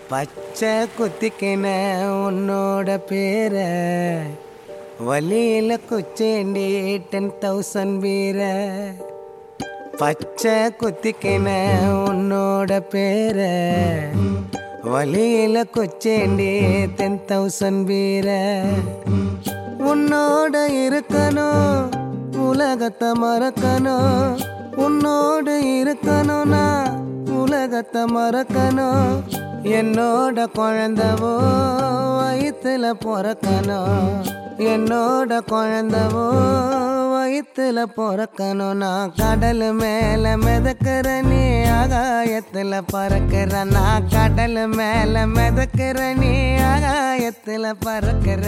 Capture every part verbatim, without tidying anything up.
பச்சை குத்திக்கின உன்னோட பேர வலியில குச்சேண்டி டென் தௌசண்ட் வீர. பச்சை குத்திக்கின உன்னோட பேர வலியில குச்சேண்டி டென் தௌசண்ட் வீர. உன்னோட இருக்கணும் உலகத்தை மறக்கணும், உன்னோடு இருக்கணும்னா உலகத்தை மறக்கணும். என்னோட குழந்தவோ வயிற்றுல பிறக்கணும், என்னோட குழந்தவோ வயிற்றுல பிறக்கணும். நான் கடல் மேல மிதக்கிற நீ ஆகாயத்துல பறக்கிற, நான் கடல் மேல மிதக்கிற நீ ஆகாயத்துல பறக்கிற.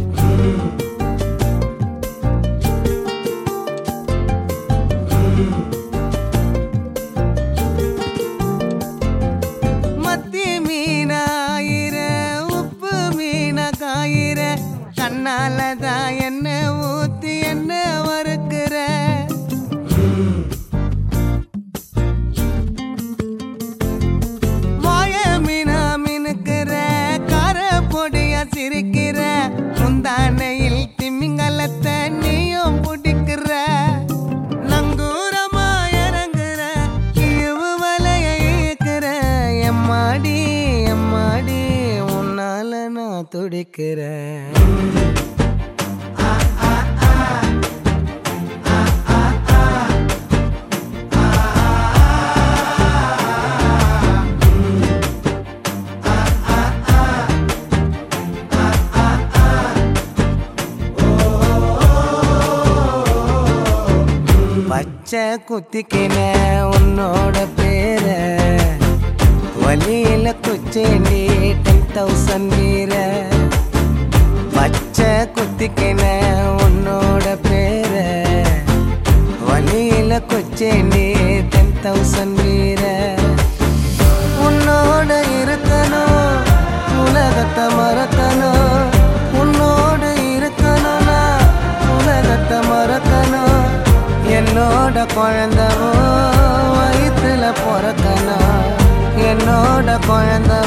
கண்ணாலதான் என்ன ஊத்தி என்ன வறுக்கிற, வாய மீனா மினுக்கிற கார பொடியா சிரிக்கிற. முந்தானையில் திமிங்கலத்தை நீயும் பிடிக்கிற, நங்கூரமா இறங்குற இவு வலைய இழுக்கிற. எம்மாடி எம்மாடி உன்னால நான் துடிக்கிறேன். பச்சை குத்திக்கின உன்னோட பேர வலியில குச்சேண்டி டென் தௌசண்ட் வீர. பச்சை குத்திக்கின உன்னோட பேர வலியில குச்சேண்டி டென் தௌசண்ட் வீர. உன்னோட இருக்கணும் உலகத்தை மறக்கணும், உன்னோடு இருக்கணும்னா உலகத்தை மறக்கணும். என்னோட குழந்தவோ வயிற்றுல பிறக்கணும், என்னோட குழந்த